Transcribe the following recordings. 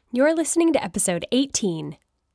You're listening to episode 18.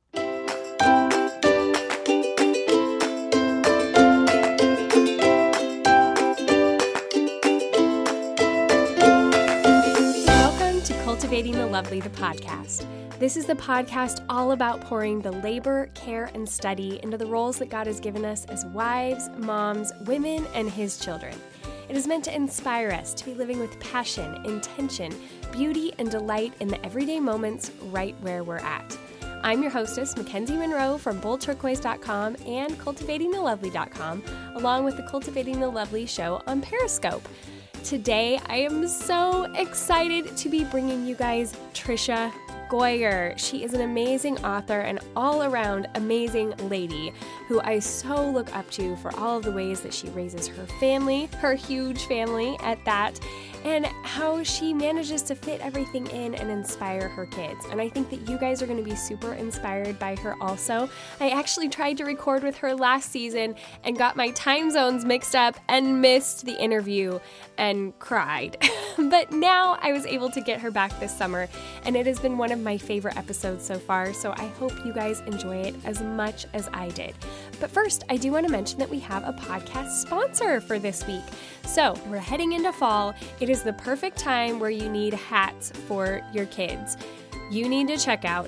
Welcome to Cultivating the Lovely, the podcast. This is the podcast all about pouring the labor, care, and study into the roles that God has given us as wives, moms, women, and His children. It is meant to inspire us to be living with passion, intention, beauty, and delight in the everyday moments right where we're at. I'm your hostess, Mackenzie Monroe from BoldTurquoise.com and CultivatingTheLovely.com, along with the Cultivating the Lovely show on Periscope. Today, I am so excited to be bringing you guys Tricia Goyer. She is an amazing author and all-around amazing lady who I so look up to for all of the ways that she raises her family, her huge family at that, and how she manages to fit everything in and inspire her kids. And I think that you guys are going to be super inspired by her also. I actually tried to record with her last season and got my time zones mixed up and missed the interview and cried. But now I was able to get her back this summer, and it has been one of my favorite episodes so far, so I hope you guys enjoy it as much as I did. But first, I do want to mention that we have a podcast sponsor for this week. So we're heading into fall. It is the perfect time where you need hats for your kids. You need to check out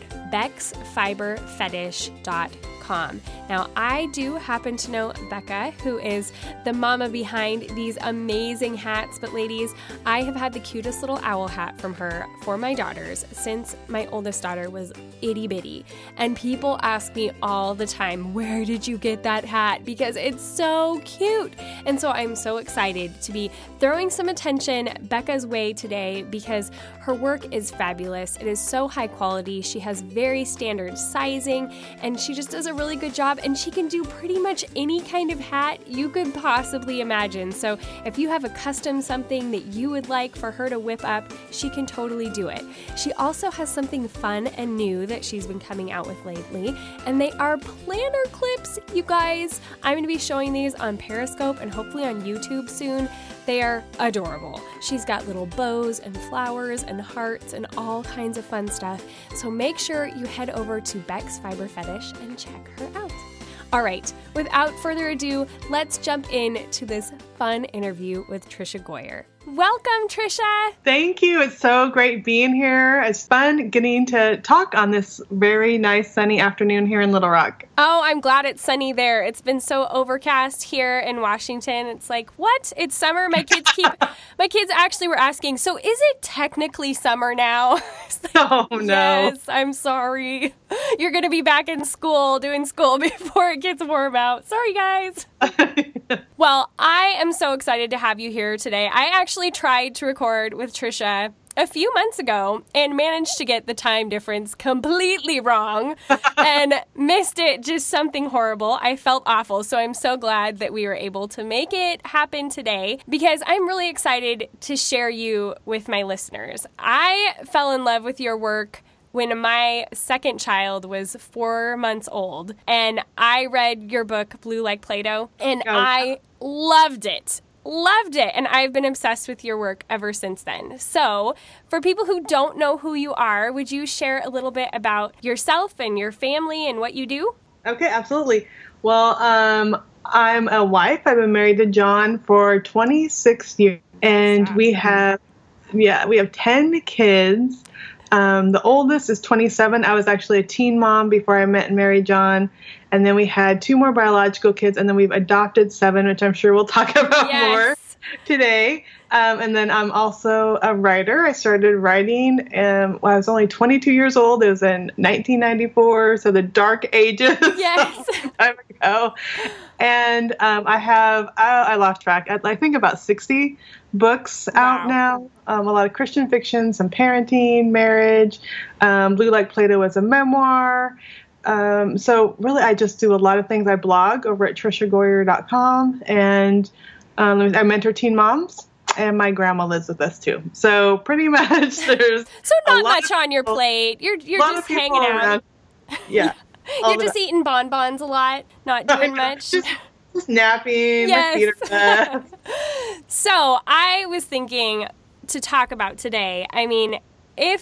BecksFiberFetish.com. Now, I do happen to know Becca, who is the mama behind these amazing hats, but ladies, I have had the cutest little owl hat from her for my daughters since my oldest daughter was itty bitty. And people ask me all the time, where did you get that hat? Because it's so cute. And so I'm so excited to be throwing some attention Becca's way today because her work is fabulous. It is so high quality. She has very standard sizing, and she just does a really good job, and she can do pretty much any kind of hat you could possibly imagine. So if you have a custom something that you would like for her to whip up, she can totally do it. She also has something fun and new that she's been coming out with lately, and they are planner clips, you guys. I'm going to be showing these on Periscope and hopefully on YouTube soon. They are adorable. She's got little bows and flowers and hearts and all kinds of fun stuff. So make sure you head over to Beck's Fiber Fetish and check her out. All right, without further ado, let's jump into this fun interview with Tricia Goyer. Welcome, Tricia. Thank you. It's so great being here. It's fun getting to talk on this very nice sunny afternoon here in Little Rock. Oh, I'm glad it's sunny there. It's been so overcast here in Washington. It's like, what? It's summer? My kids actually were asking, so is it technically summer now? Like, oh, no. Yes, I'm sorry. You're going to be back in school, doing school before it gets warm out. Sorry, guys. Well, I am so excited to have you here today. I actually tried to record with Tricia a few months ago and managed to get the time difference completely wrong and missed it, just something horrible. I felt awful, so I'm so glad that we were able to make it happen today because I'm really excited to share you with my listeners. I fell in love with your work when my second child was 4 months old, and I read your book, Blue Like Play-Doh, and I loved it. And I've been obsessed with your work ever since then. So, for people who don't know who you are, would you share a little bit about yourself and your family and what you do? Okay, absolutely. Well, I'm a wife. I've been married to John for 26 years, and we have 10 kids. The oldest is 27. I was actually a teen mom before I met and married John. And then we had 2 more biological kids, and then we've adopted 7, which I'm sure we'll talk about more today. And then I'm also a writer. I started writing when I was only 22 years old. It was in 1994, so the dark ages. Yes. A long time ago. And I lost track. I think about 60 books out now. A lot of Christian fiction, some parenting, marriage. Blue Like Play-Doh was a memoir. So really, I just do a lot of things. I blog over at TriciaGoyer.com, and I mentor teen moms, and my grandma lives with us too. So pretty much there's so not much on your plate. You're just hanging out. Around. Yeah. You're just eating bonbons a lot, not doing much. Just napping. Yes. My feet are So I was thinking to talk about today. I mean, if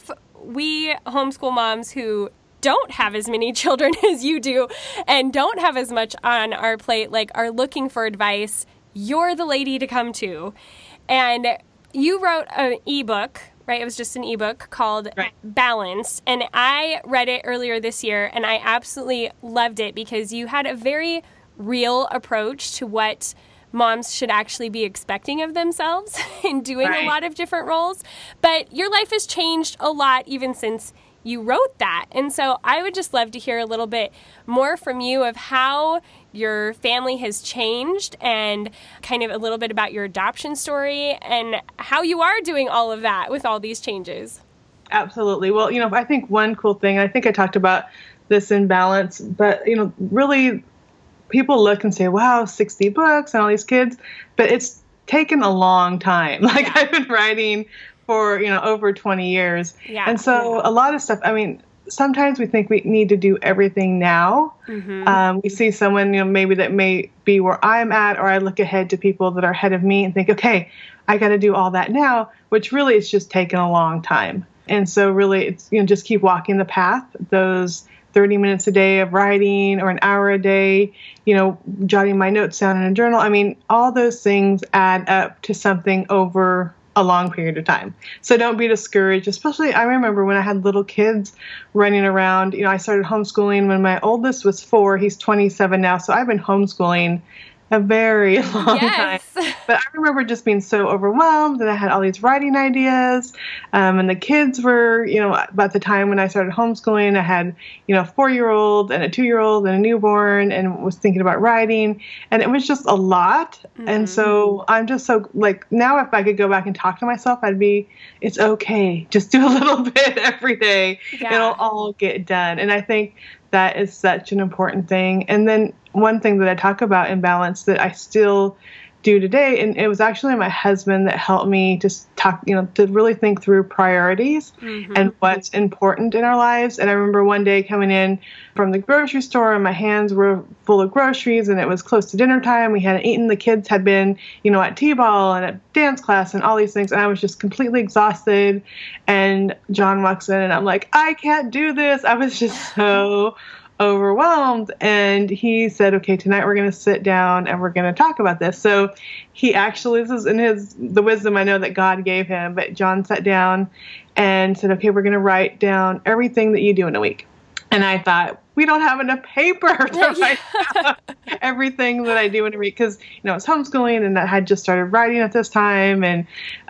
we homeschool moms who don't have as many children as you do and don't have as much on our plate, like, are looking for advice, you're the lady to come to. And you wrote an ebook, right? It was just an ebook called Balance. And I read it earlier this year, and I absolutely loved it because you had a very real approach to what moms should actually be expecting of themselves in doing a lot of different roles. But your life has changed a lot even since you wrote that. And so I would just love to hear a little bit more from you of how your family has changed and kind of a little bit about your adoption story and how you are doing all of that with all these changes. Absolutely. Well, I think one cool thing, I think I talked about this in Balance, but, really people look and say, wow, 60 books and all these kids, but it's taken a long time. Like I've been writing for, over 20 years. Yeah. And so a lot of stuff, sometimes we think we need to do everything now. Mm-hmm. We see someone, maybe that may be where I'm at, or I look ahead to people that are ahead of me and think, okay, I got to do all that now, which really is just taken a long time. And so really it's, just keep walking the path, those 30 minutes a day of writing or an hour a day, jotting my notes down in a journal. All those things add up to something over a long period of time. So don't be discouraged, especially I remember when I had little kids running around. I started homeschooling when my oldest was 4. He's 27 now. So I've been homeschooling a very long time. But I remember just being so overwhelmed, and I had all these writing ideas. And the kids were, about the time when I started homeschooling, I had, a 4-year-old and a 2-year-old and a newborn, and was thinking about writing. And it was just a lot. Mm-hmm. And so I'm just so, now if I could go back and talk to myself, it's okay. Just do a little bit every day. Yeah. It'll all get done. And I think that is such an important thing. And then one thing that I talk about in Balance that I still do today, and it was actually my husband that helped me to talk, to really think through priorities and what's important in our lives. And I remember one day coming in from the grocery store, and my hands were full of groceries, and it was close to dinner time. We hadn't eaten. The kids had been, at T-ball and at dance class and all these things. And I was just completely exhausted. And John walks in, and I'm like, I can't do this. I was just so overwhelmed. And he said, okay, tonight we're going to sit down and we're going to talk about this. So he actually, this is in the wisdom I know that God gave him, but John sat down and said, okay, we're going to write down everything that you do in a week. And I thought, we don't have enough paper to write down everything that I do in a week, because, it's homeschooling, and I had just started writing at this time. And,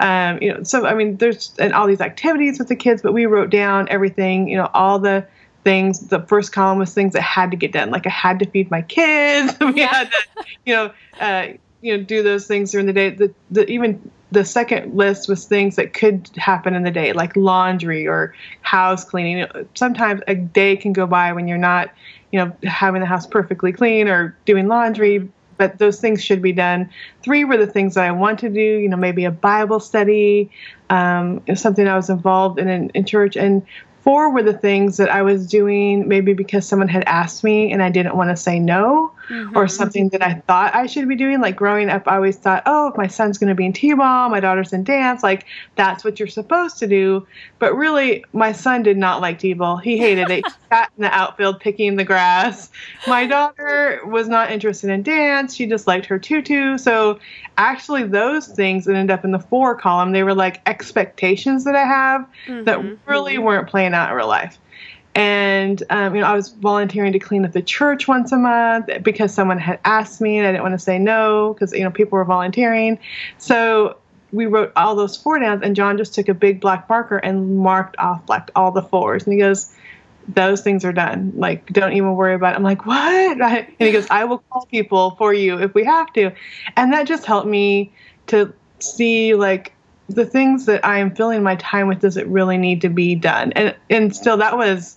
there's and all these activities with the kids, but we wrote down everything, all the things. The first column was things that had to get done. Like I had to feed my kids. We had to, do those things during the day. Even the second list was things that could happen in the day, like laundry or house cleaning. Sometimes a day can go by when you're not, having the house perfectly clean or doing laundry, but those things should be done. 3 were the things that I want to do, maybe a Bible study, something I was involved in church. And 4 were the things that I was doing maybe because someone had asked me and I didn't want to say no, or something that I thought I should be doing. Like growing up, I always thought, oh, if my son's going to be in T-ball, my daughter's in dance, like that's what you're supposed to do. But really, my son did not like T-ball. He hated it. He sat in the outfield picking the grass. My daughter was not interested in dance. She just liked her tutu. So actually those things ended up in the 4 column. They were like expectations that I have that really weren't playing out in real life. And, I was volunteering to clean up the church once a month because someone had asked me and I didn't want to say no because, people were volunteering. So we wrote all those 4 down, and John just took a big black marker and marked off like all the 4s. And he goes, those things are done. Like, don't even worry about it. I'm like, what? And he goes, I will call people for you if we have to. And that just helped me to see like the things that I am filling my time with, does it really need to be done? And still that was,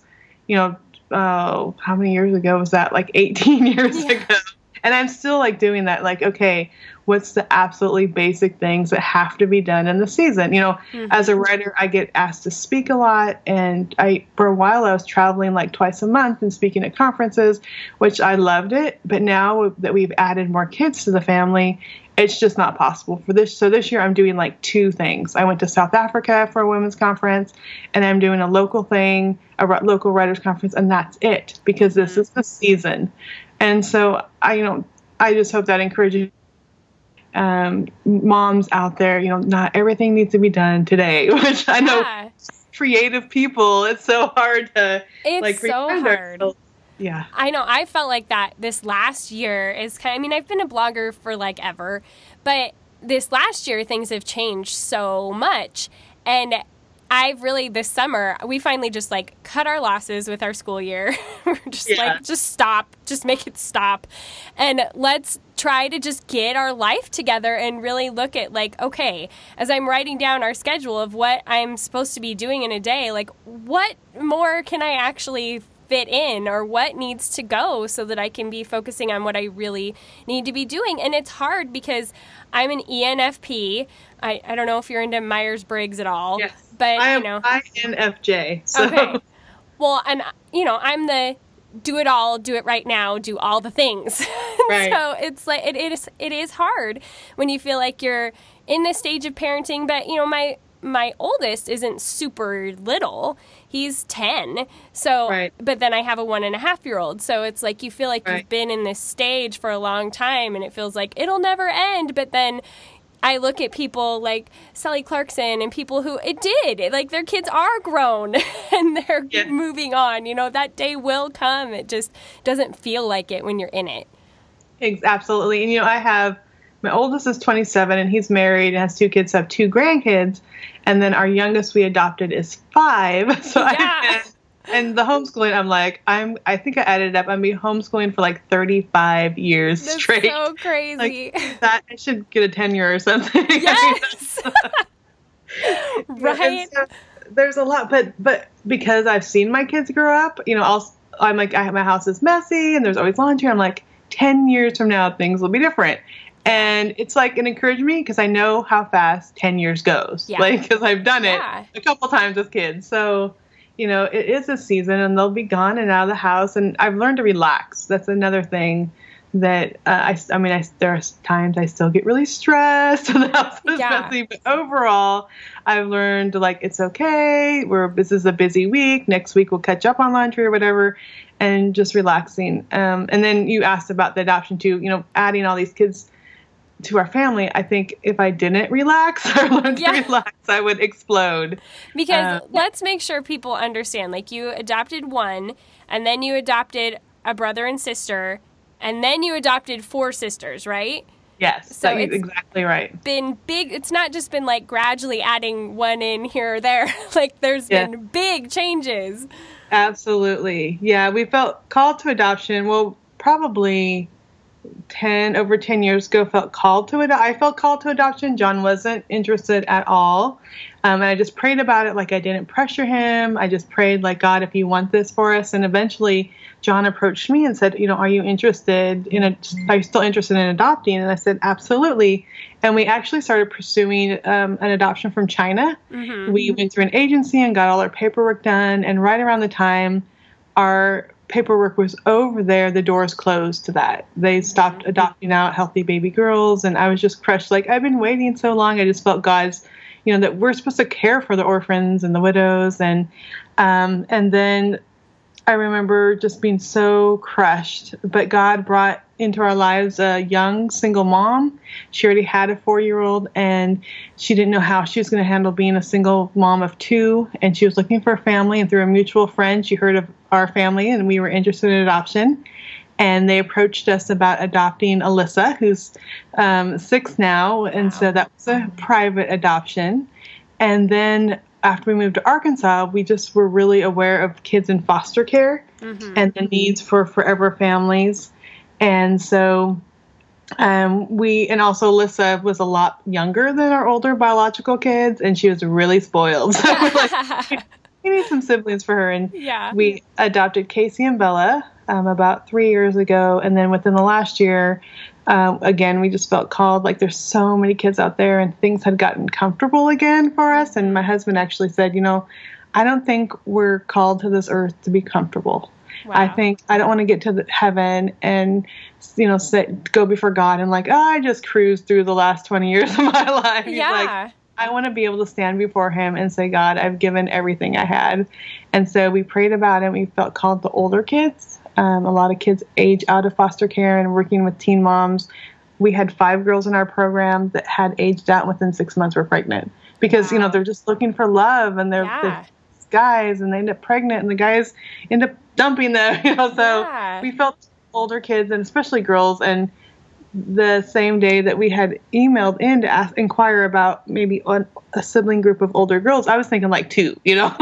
how many years ago was that? Like 18 years ago. And I'm still like doing that. Like, okay, what's the absolutely basic things that have to be done in the season. As a writer, I get asked to speak a lot, and for a while I was traveling like twice a month and speaking at conferences, which I loved it. But now that we've added more kids to the family, it's just not possible for this. So this year I'm doing like 2 things. I went to South Africa for a women's conference, and I'm doing a local thing, a local writers conference, and that's it, because this is the season. And so I just hope that encourages moms out there. Not everything needs to be done today, which I know creative people, it's so hard to hard. Yeah. I know. I felt like that this last year I've been a blogger for like ever, but this last year things have changed so much. And this summer, we finally just like cut our losses with our school year. We're just stop, just make it stop. And let's try to just get our life together and really look at like, okay, as I'm writing down our schedule of what I'm supposed to be doing in a day, like what more can I actually fit in, or what needs to go so that I can be focusing on what I really need to be doing. And it's hard because I'm an ENFP. I don't know if you're into Myers-Briggs at all. Yes. But I am INFJ. So. Okay. Well, and I'm the do it all, do it right now, do all the things. Right. So it's like it is hard when you feel like you're in this stage of parenting, but my oldest isn't super little. He's 10. So, right. But then I have a 1.5-year-old. So it's like you feel like you've been in this stage for a long time, and it feels like it'll never end. But then I look at people like Sally Clarkson and people who it did. Like their kids are grown and they're moving on. That day will come. It just doesn't feel like it when you're in it. Absolutely. And my oldest is 27 and he's married and has 2 kids, so I have 2 grandkids. And then our youngest we adopted is 5. So and the homeschooling, I'm like, I think I added it up. I'm being homeschooling for like 35 years That's straight. So crazy. Like that, I should get a tenure or something. Yes. Right. So there's a lot, but because I've seen my kids grow up, I'm like, my house is messy and there's always laundry. I'm like, 10 years from now, things will be different. And it's like an encouragement because I know how fast 10 years goes. Yeah. Like, because I've done it a couple times with kids. So, it is a season and they'll be gone and out of the house. And I've learned to relax. That's another thing that there are times I still get really stressed and the house is messy. But overall, I've learned like, it's okay. This is a busy week. Next week we'll catch up on laundry or whatever. And just relaxing. And then you asked about the adoption too, adding all these kids to our family. I think if I didn't relax or learn to relax, I would explode. Because let's make sure people understand, like you adopted 1 and then you adopted a brother and sister and then you adopted 4 sisters, right? Yes, so that's exactly right. Been big. It's not just been like gradually adding 1 in here or there. Like there's been big changes. Absolutely. Yeah, we felt called to adoption. Well, probably over 10 years ago, I felt called to adoption. John wasn't interested at all. And I just prayed about it. Like I didn't pressure him. I just prayed like, God, if you want this for us. And eventually John approached me and said, are you interested are you still interested in adopting? And I said, absolutely. And we actually started pursuing an adoption from China. Mm-hmm. We went through an agency and got all our paperwork done. And right around the time our paperwork was over there, the doors closed to that. They stopped adopting out healthy baby girls. And I was just crushed. Like, I've been waiting so long. I just felt God's, that we're supposed to care for the orphans and the widows. And then I remember just being so crushed. But God brought into our lives a young single mom. She already had a 4-year-old, and she didn't know how she was going to handle being a single mom of 2. And she was looking for a family, and through a mutual friend, she heard of our family, and we were interested in adoption. And they approached us about adopting Alyssa, who's 6 now. And so that was a private adoption. And then after we moved to Arkansas, we just were really aware of kids in foster care and the needs for forever families. And so and also Alyssa was a lot younger than our older biological kids, and she was really spoiled. So we're like, we need some siblings for her. And we adopted Casey and Bella about 3 years ago. And then within the last year, again, we just felt called, like there's so many kids out there and things had gotten comfortable again for us. And my husband actually said, I don't think we're called to this earth to be comfortable. Wow. I think I don't want to get to heaven and, go before God and I just cruised through the last 20 years of my life. Yeah. I want to be able to stand before him and say, God, I've given everything I had. And so we prayed about it. We felt called to older kids. A lot of kids age out of foster care and working with teen moms. We had 5 girls in our program that had aged out, and within 6 months were pregnant because, they're just looking for love, and they're guys, and they end up pregnant, and the guys end up dumping them, so we felt older kids, and especially girls. And the same day that we had emailed in to inquire about maybe a sibling group of older girls, I was thinking 2,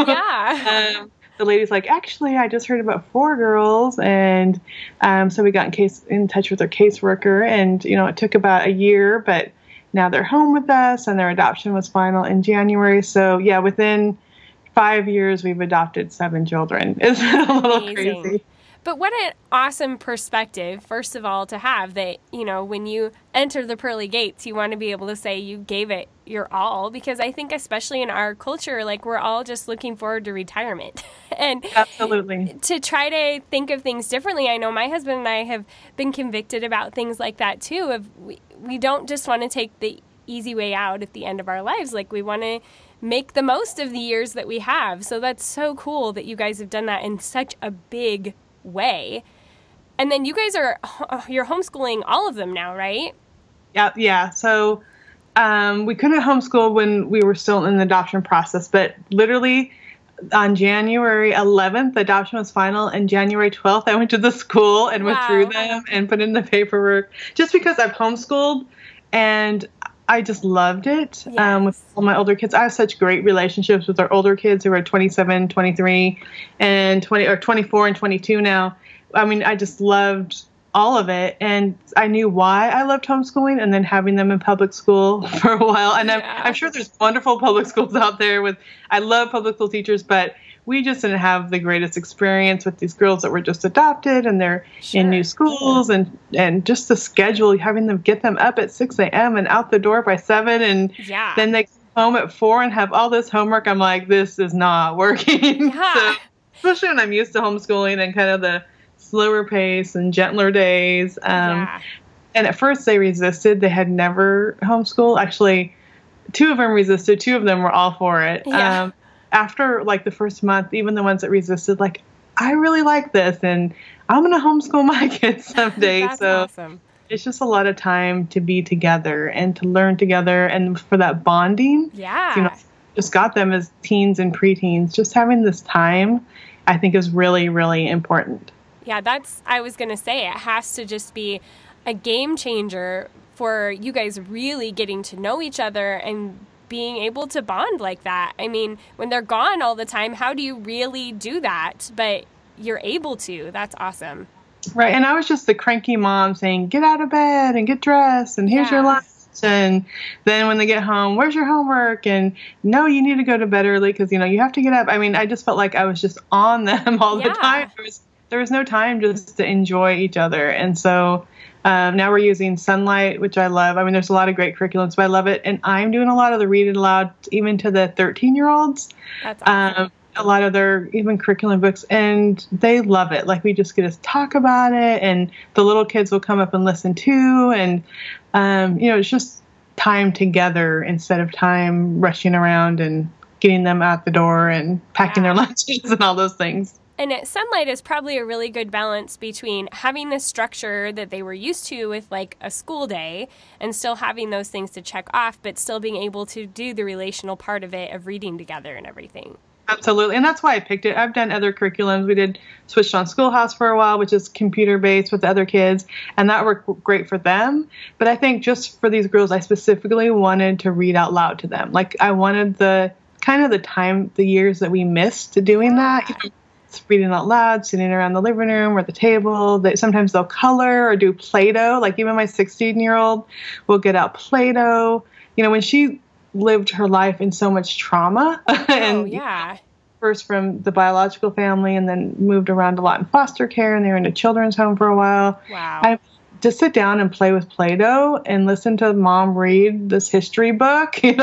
Yeah. The lady's like, actually, I just heard about 4 girls. And so we got in touch with our caseworker, and, it took about a year, but now they're home with us, and their adoption was final in January. So yeah, within 5 years, we've adopted 7 children. It's a little crazy. But what an awesome perspective, first of all, to have that, when you enter the pearly gates, you want to be able to say you gave it your all, because I think especially in our culture, we're all just looking forward to retirement. And absolutely, to try to think of things differently. I know my husband and I have been convicted about things like that too. We don't just want to take the easy way out at the end of our lives. We want to make the most of the years that we have. So that's so cool that you guys have done that in such a big way. And then you guys you're homeschooling all of them now, right? Yeah. So we couldn't homeschool when we were still in the adoption process, but literally on January 11th, adoption was final, and January 12th, I went to the school and went through them and put in the paperwork, just because I've homeschooled and I just loved it. Yes. With all my older kids. I have such great relationships with our older kids who are 27, 23, and 24 and 22 now. I mean, I just loved all of it. And I knew why I loved homeschooling, and then having them in public school for a while. And I'm sure there's wonderful public schools out there I love public school teachers, but we just didn't have the greatest experience with these girls that were just adopted, and they're in new schools, and just the schedule, having them get them up at 6 a.m. and out the door by 7, and then they come home at 4 and have all this homework. I'm like, this is not working. So, especially when I'm used to homeschooling and kind of the slower pace and gentler days. And at first they resisted. They had never homeschooled. Actually, 2 of them resisted. 2 of them were all for it. After the first month, even the ones that resisted, I really like this, and I'm going to homeschool my kids someday. That's awesome. It's just a lot of time to be together and to learn together, and for that bonding. Yeah. Just got them as teens and preteens. Just having this time, I think, is really, really important. Yeah, I was going to say, it has to just be a game changer for you guys really getting to know each other and being able to bond like that. I mean, when they're gone all the time, how do you really do that? But you're able to. That's awesome. Right. And I was just the cranky mom saying, get out of bed and get dressed, and here's your lunch. And then when they get home, where's your homework? And no, you need to go to bed early because, you have to get up. I mean, I just felt like I was just on them all the time. There was no time just to enjoy each other. And so now we're using Sunlight, which I love. I mean, there's a lot of great curriculums, but I love it. And I'm doing a lot of the read it aloud, even to the 13-year-olds. That's awesome. A lot of their even curriculum books, and they love it. We just get to talk about it, and the little kids will come up and listen too. And, it's just time together instead of time rushing around and getting them out the door and packing their lunches and all those things. And Sunlight is probably a really good balance between having the structure that they were used to with a school day and still having those things to check off, but still being able to do the relational part of it, of reading together and everything. Absolutely. And that's why I picked it. I've done other curriculums. We did Switched on Schoolhouse for a while, which is computer-based with the other kids, and that worked great for them. But I think just for these girls, I specifically wanted to read out loud to them. I wanted the years that we missed doing that. Reading out loud, sitting around the living room or the table. Sometimes they'll color or do Play-Doh. Even my 16-year-old will get out Play-Doh. When she lived her life in so much trauma, first from the biological family, and then moved around a lot in foster care, and they were in a children's home for a while. Wow. just sit down and play with Play-Doh and listen to mom read this history book, they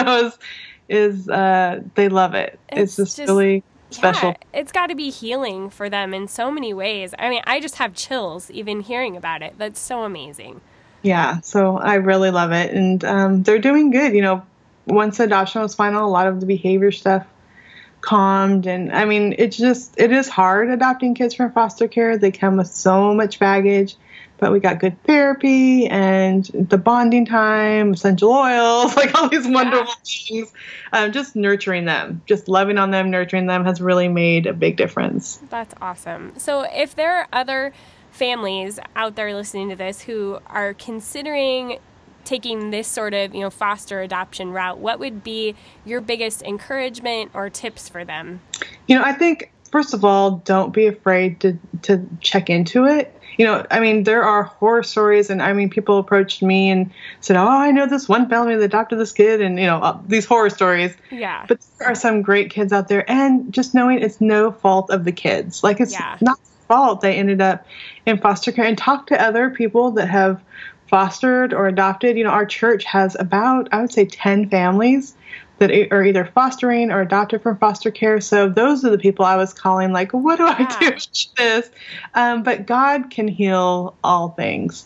love it. It's just really special. Yeah, it's got to be healing for them in so many ways. I mean, I just have chills even hearing about it. That's so amazing. Yeah, so I really love it. And they're doing good. Once adoption was final, a lot of the behavior stuff calmed. And I mean, it is hard adopting kids from foster care. They come with so much baggage, but we got good therapy and the bonding time, essential oils, like all these wonderful things. Just nurturing them, just loving on them, nurturing them has really made a big difference. That's awesome. So if there are other families out there listening to this who are considering taking this sort of, foster adoption route, what would be your biggest encouragement or tips for them? I think, first of all, don't be afraid to check into it. There are horror stories, and people approached me and said, "Oh, I know this one family that adopted this kid," and these horror stories. Yeah. But there are some great kids out there, and just knowing it's no fault of the kids. Like, it's not their fault they ended up in foster care. And talk to other people that have fostered or adopted. Our church has about, I would say, 10 families that are either fostering or adopted from foster care. So those are the people I was calling, like, what do I do with this? But God can heal all things.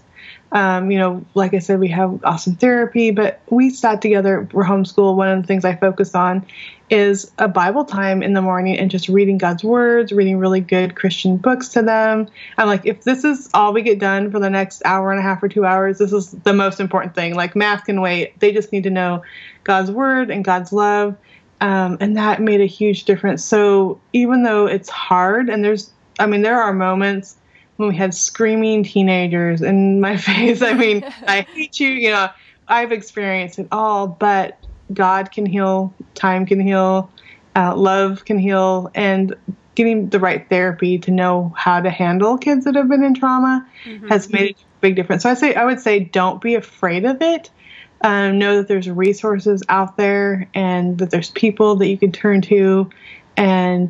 Like I said, we have awesome therapy, but we sat together for homeschool. One of the things I focus on is a Bible time in the morning and just reading God's words, reading really good Christian books to them. I'm like, if this is all we get done for the next hour and a half or 2 hours, this is the most important thing. Like, math can wait. They just need to know God's word and God's love. And that made a huge difference. So even though it's hard, and there are moments when we had screaming teenagers in my face. I hate you. I've experienced it all, but God can heal, time can heal, love can heal, and getting the right therapy to know how to handle kids that have been in trauma has made a big difference. So I would say don't be afraid of it. Know that there's resources out there and that there's people that you can turn to. And,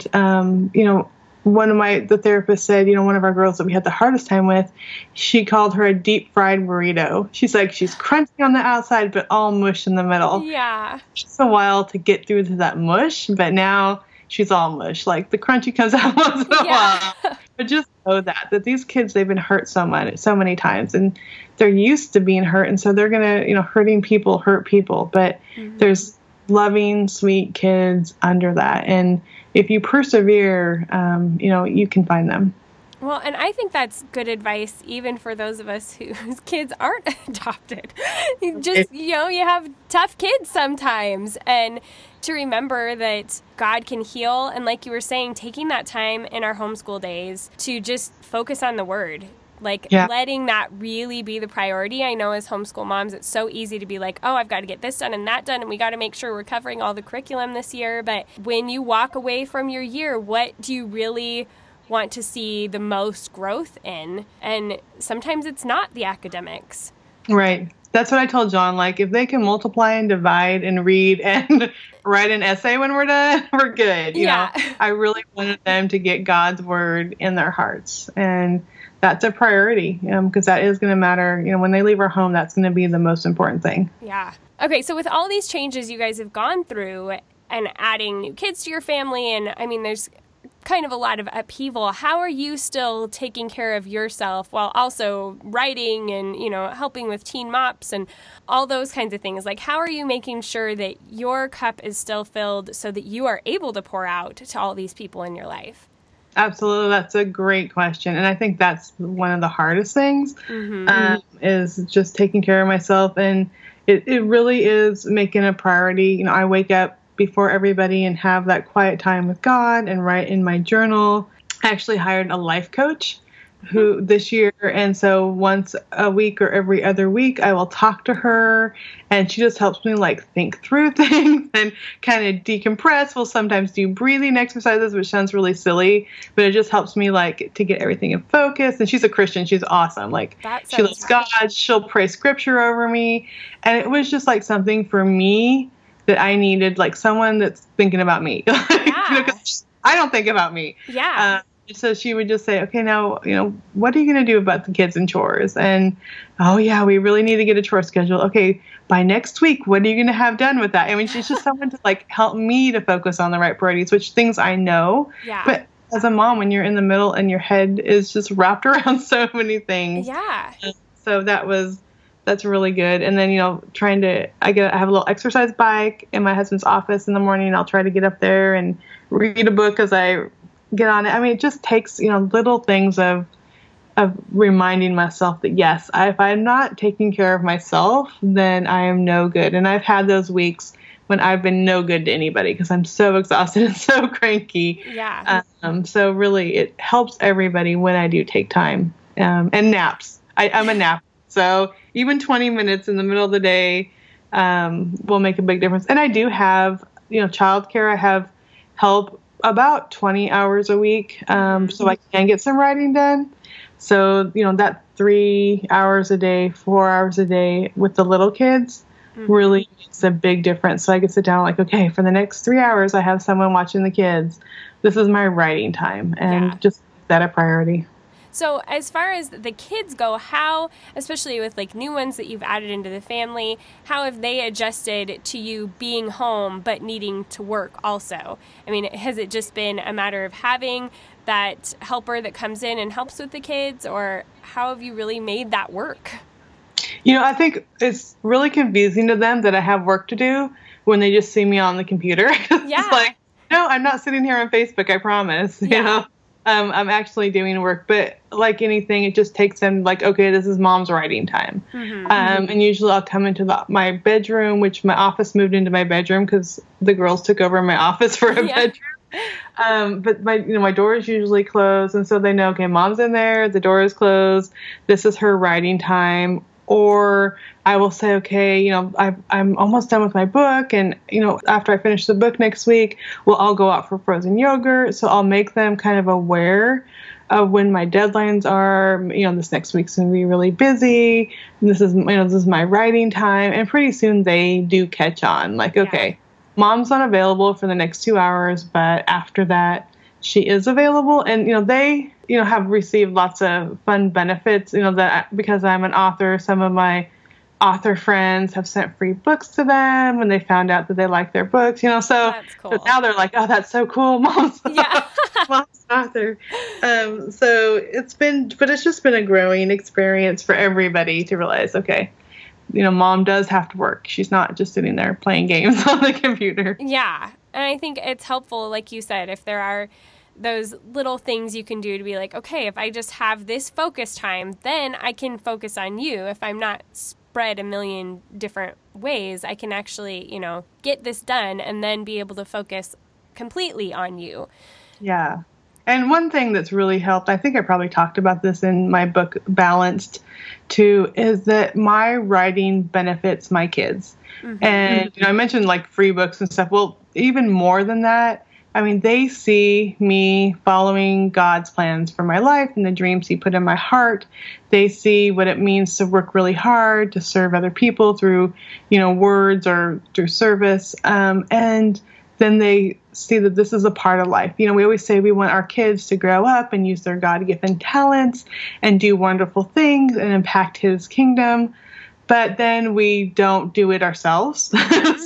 one of the therapists said, one of our girls that we had the hardest time with, she called her a deep fried burrito. She's like, she's crunchy on the outside, but all mush in the middle. Yeah. It's a while to get through to that mush, but now she's all mush. Like, the crunchy comes out once in a while. But just know that these kids, they've been hurt so many times, and they're used to being hurt. And so they're going to, hurting people hurt people, but there's loving, sweet kids under that. And if you persevere, you can find them. Well, and I think that's good advice, even for those of us whose kids aren't adopted. You have tough kids sometimes. And to remember that God can heal. And like you were saying, taking that time in our homeschool days to just focus on the word. Letting that really be the priority. I know as homeschool moms, it's so easy to be like, oh, I've got to get this done and that done, and we got to make sure we're covering all the curriculum this year. But when you walk away from your year, what do you really want to see the most growth in? And sometimes it's not the academics. Right. That's what I told John. Like, if they can multiply and divide and read and write an essay when we're done, we're good. You know, I really wanted them to get God's word in their hearts. And that's a priority, because that is going to matter. When they leave our home, that's going to be the most important thing. Yeah. Okay, so with all these changes you guys have gone through and adding new kids to your family, and there's kind of a lot of upheaval, how are you still taking care of yourself while also writing and, helping with teen mops and all those kinds of things? Like, how are you making sure that your cup is still filled so that you are able to pour out to all these people in your life? Absolutely. That's a great question. And I think that's one of the hardest things, is just taking care of myself. And it really is making a priority. I wake up before everybody and have that quiet time with God and write in my journal. I actually hired a life coach this year. And so once a week or every other week, I will talk to her, and she just helps me think through things and kind of decompress. We'll sometimes do breathing exercises, which sounds really silly, but it just helps me to get everything in focus. And she's a Christian. She's awesome. She loves God. She'll pray scripture over me. And it was just something for me that I needed, someone that's thinking about me. 'Cause I don't think about me. Yeah. So she would just say, okay, now, what are you going to do about the kids and chores? And, oh, yeah, we really need to get a chore schedule. Okay, by next week, what are you going to have done with that? I mean, she's just someone to like help me to focus on the right priorities, which things I know. Yeah. But as a mom, when you're in the middle and your head is just wrapped around so many things. Yeah. So that's really good. And then, I have a little exercise bike in my husband's office in the morning. I'll try to get up there and read a book as I get on it. I mean, it just takes, little things of reminding myself that, yes, if I'm not taking care of myself, then I am no good. And I've had those weeks when I've been no good to anybody because I'm so exhausted and so cranky. Yeah. So really, it helps everybody when I do take time. And naps. I'm a nap. So even 20 minutes in the middle of the day will make a big difference. And I do have, childcare. I have help about 20 hours a week, so I can get some writing done. So, that 3 hours a day, 4 hours a day with the little kids really makes a big difference. So I can sit down like, okay, for the next 3 hours, I have someone watching the kids. This is my writing time, and just make that a priority. So as far as the kids go, how, especially with like new ones that you've added into the family, how have they adjusted to you being home but needing to work also? I mean, has it just been a matter of having that helper that comes in and helps with the kids, or how have you really made that work? I think it's really confusing to them that I have work to do when they just see me on the computer. Yeah. It's like, no, I'm not sitting here on Facebook, I promise. Yeah. I'm actually doing work, but like anything, it just takes them like, okay, this is mom's writing time. And usually I'll come into my bedroom, which my office moved into my bedroom because the girls took over my office for a bedroom. But my door is usually closed. And so they know, okay, mom's in there, the door is closed. This is her writing time. Or I will say, okay, I'm almost done with my book. And, after I finish the book next week, I'll go out for frozen yogurt. So I'll make them kind of aware of when my deadlines are. This next week's going to be really busy. And this is my writing time. And pretty soon they do catch on. Like, okay, mom's unavailable for the next 2 hours, but after that, she is available. And, they have received lots of fun benefits, that because I'm an author, some of my author friends have sent free books to them when they found out that they like their books, so, that's cool. So now they're like, oh, that's so cool. Mom's an author. So it's just been a growing experience for everybody to realize, okay, mom does have to work. She's not just sitting there playing games on the computer. Yeah. And I think it's helpful, like you said, if there are those little things you can do to be like, okay, if I just have this focus time, then I can focus on you. If I'm not spread a million different ways, I can actually, get this done and then be able to focus completely on you. Yeah. And one thing that's really helped, I think I probably talked about this in my book, Balanced, too, is that my writing benefits my kids. And, I mentioned like free books and stuff. Well, even more than that, I mean, they see me following God's plans for my life and the dreams he put in my heart. They see what it means to work really hard, to serve other people through, words or through service. And then they see that this is a part of life. We always say we want our kids to grow up and use their God-given talents and do wonderful things and impact his kingdom. But then we don't do it ourselves. So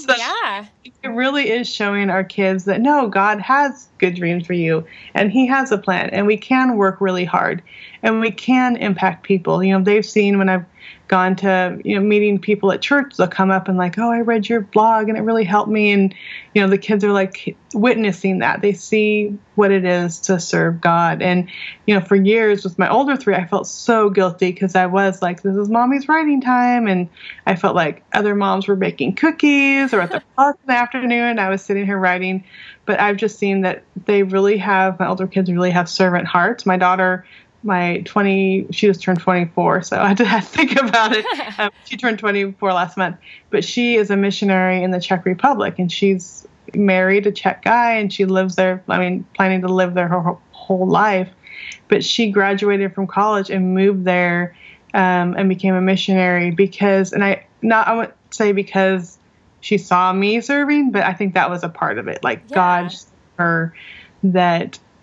it really is showing our kids that, no, God has good dreams for you, and he has a plan, and we can work really hard, and we can impact people. They've seen when I've gone to, meeting people at church, they'll come up and like, oh, I read your blog and it really helped me. And, the kids are like witnessing that. They see what it is to serve God. And, for years with my older three, I felt so guilty because I was like, this is mommy's writing time. And I felt like other moms were baking cookies or at the park in the afternoon. I was sitting here writing. But I've just seen that my older kids really have servant hearts. My daughter, she just turned 24, so I had to think about it. She turned 24 last month, but she is a missionary in the Czech Republic, and she's married a Czech guy, and she lives there, planning to live there her whole life. But she graduated from college and moved there and became a missionary because wouldn't say because she saw me serving, but I think that was a part of it. Like God showed her that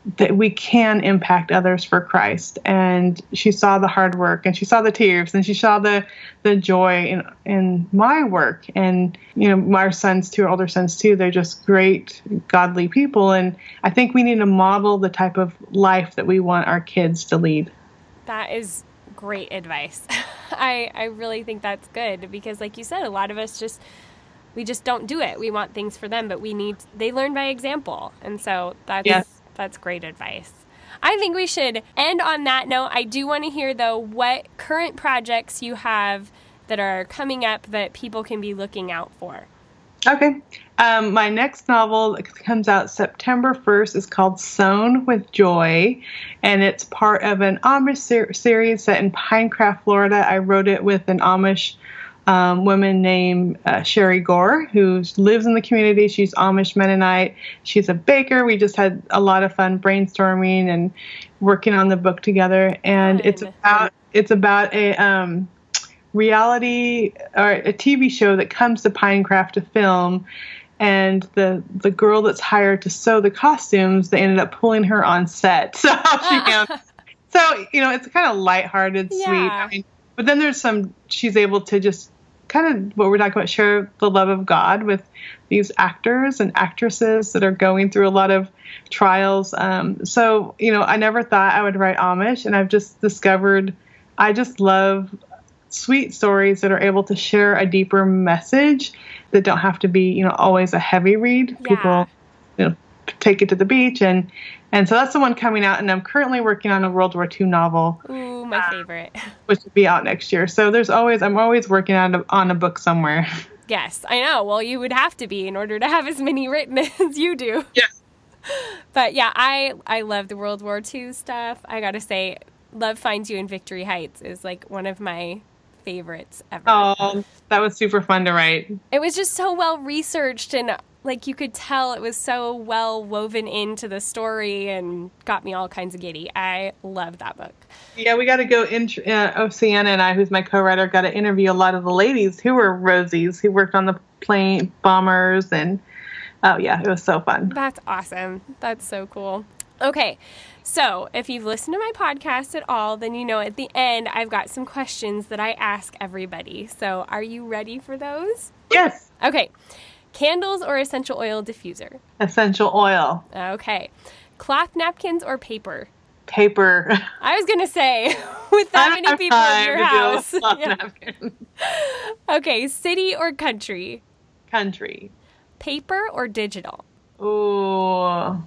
that we can impact others for Christ. And she saw the hard work, and she saw the tears, and she saw the joy in my work. And, my sons, two older sons too, they're just great, godly people. And I think we need to model the type of life that we want our kids to lead. That is great advice. I really think that's good because, like you said, a lot of us we just don't do it. We want things for them, but they learn by example. And so that's great advice. I think we should end on that note. I do want to hear, though, what current projects you have that are coming up that people can be looking out for. Okay. My next novel that comes out September 1st is called Sown with Joy, and it's part of an Amish series set in Pinecraft, Florida. I wrote it with an Amish woman named Sherry Gore, who lives in the community. She's Amish Mennonite. She's a baker. We just had a lot of fun brainstorming and working on the book together. And it's about a reality or a TV show that comes to Pinecraft to film. And the girl that's hired to sew the costumes, they ended up pulling her on set. So it's kind of lighthearted, sweet. But then there's she's able to just kind of what we're talking about, share the love of God with these actors and actresses that are going through a lot of trials. I never thought I would write Amish, and I've just discovered I just love sweet stories that are able to share a deeper message that don't have to be, always a heavy read. Yeah. People, take it to the beach. And so that's the one coming out. And I'm currently working on a World War II novel. Ooh, my favorite. Which will be out next year. So I'm always working on a book somewhere. Yes, I know. Well, you would have to be in order to have as many written as you do. Yeah. But yeah, I love the World War II stuff. I got to say, Love Finds You in Victory Heights is like one of my favorites ever. Oh, that was super fun to write. It was just so well researched, and like you could tell it was so well woven into the story and got me all kinds of giddy. I love that book. Yeah, we got to go Oceana and I, who's my co-writer, got to interview a lot of the ladies who were Rosies, who worked on the plane bombers, and it was so fun. That's awesome. That's so cool. Okay, so if you've listened to my podcast at all, then you know at the end I've got some questions that I ask everybody. So are you ready for those? Yes. Okay. Candles or essential oil diffuser? Essential oil. Okay. Cloth napkins or paper? Paper. I was going to say, with that many people in your house. Cloth napkins. Okay. City or country? Country. Paper or digital? Ooh.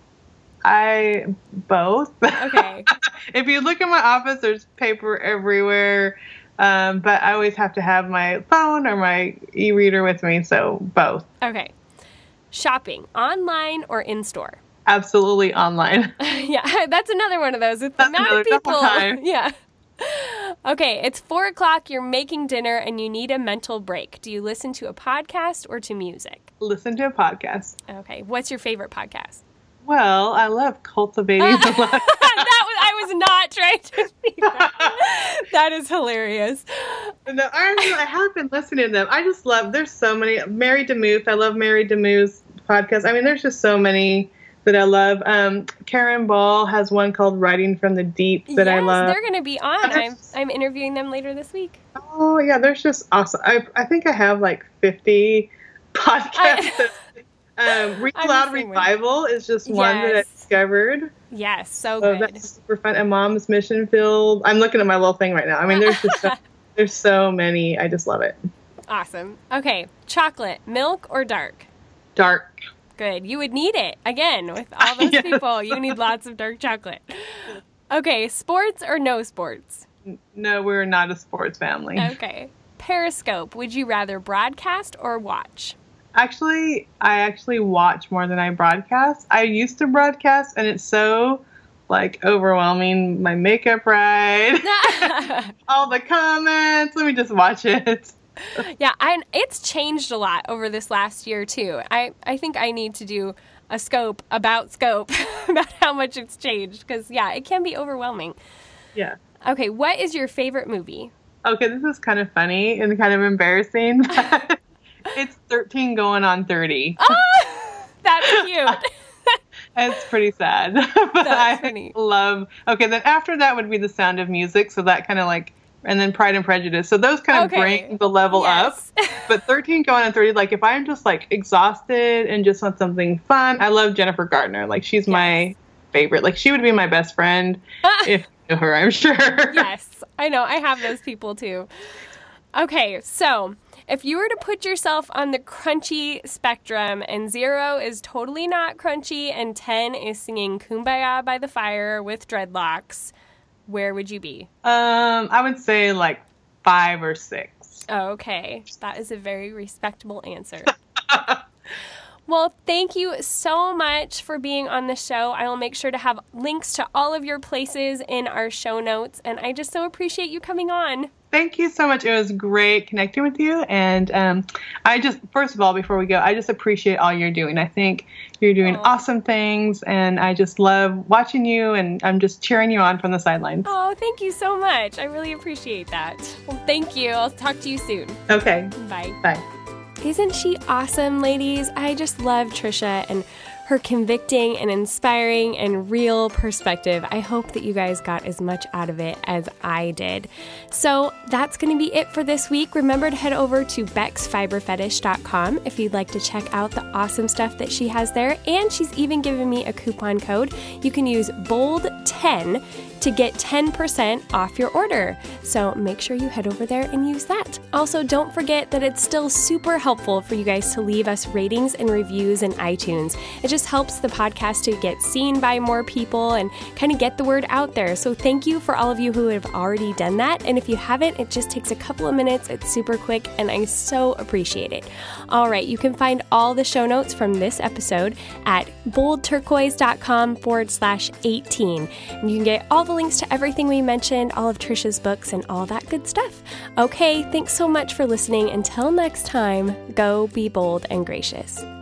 Both. Okay. If you look in my office, there's paper everywhere. But I always have to have my phone or my e-reader with me, so both. Okay. Shopping, online or in-store? Absolutely online. Yeah, that's another one of those. With the amount of people. Yeah. Okay, it's 4:00, you're making dinner, and you need a mental break. Do you listen to a podcast or to music? Listen to a podcast. Okay, what's your favorite podcast? Well, I love Cultivating the Love. I was not trying to speak that. That is hilarious. No, I have been listening to them. I just love, there's so many. Mary DeMuth, I love Mary DeMuth's podcast. I mean, there's just so many that I love. Karen Ball has one called Writing from the Deep that I love. They're going to be on. I'm interviewing them later this week. Oh, yeah, there's just awesome. I think I have like 50 podcasts. Read Aloud Revival is just one that I discovered. Yes, so good. That's super fun. And Mom's Mission Field. I'm looking at my little thing right now. I mean, there's just there's so many. I just love it. Awesome. Okay, chocolate, milk or dark? Dark. Good. You would need it. Again, with all those people, you need lots of dark chocolate. Okay, sports or no sports? No, we're not a sports family. Okay. Periscope, would you rather broadcast or watch? Actually, I watch more than I broadcast. I used to broadcast, and it's so, overwhelming. My makeup right, all the comments. Let me just watch it. Yeah, and it's changed a lot over this last year, too. I think I need to do a scope about how much it's changed, because, it can be overwhelming. Yeah. Okay, what is your favorite movie? Okay, this is kind of funny and kind of embarrassing, but it's 13 going on 30. Oh, that's cute. It's pretty sad. But That's funny. Okay, then after that would be The Sound of Music. So that kind of like, and then Pride and Prejudice. So those kind of bring the level up. But 13 going on 30, like if I'm just like exhausted and just want something fun, I love Jennifer Gardner. Like she's my favorite. Like she would be my best friend if you knew her, I'm sure. Yes, I know. I have those people too. Okay, so if you were to put yourself on the crunchy spectrum and 0 is totally not crunchy and 10 is singing Kumbaya by the fire with dreadlocks, where would you be? I would say like 5 or 6. Oh, okay. That is a very respectable answer. Well, thank you so much for being on the show. I will make sure to have links to all of your places in our show notes, and I just so appreciate you coming on. Thank you so much. It was great connecting with you. And I just, first of all, before we go, I just appreciate all you're doing. I think you're doing awesome things, and I just love watching you, and I'm just cheering you on from the sidelines. Oh, thank you so much. I really appreciate that. Well, thank you. I'll talk to you soon. Okay. Bye. Bye. Isn't she awesome, ladies? I just love Trisha and her convicting and inspiring and real perspective. I hope that you guys got as much out of it as I did. So that's going to be it for this week. Remember to head over to BexFiberFetish.com if you'd like to check out the awesome stuff that she has there. And she's even given me a coupon code. You can use BOLD10 to get 10% off your order. So make sure you head over there and use that. Also, don't forget that it's still super helpful for you guys to leave us ratings and reviews in iTunes. It just helps the podcast to get seen by more people and kind of get the word out there. So thank you for all of you who have already done that. And if you haven't, it just takes a couple of minutes. It's super quick and I so appreciate it. All right, you can find all the show notes from this episode at boldturquoise.com/18. And you can get all the links to everything we mentioned, all of Trisha's books, and all that good stuff. Okay, thanks so much for listening. Until next time, go be bold and gracious.